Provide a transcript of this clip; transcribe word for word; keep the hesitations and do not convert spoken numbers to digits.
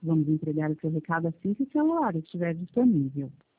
Vamos entregar o seu recado assim que o seu horário estiver disponível.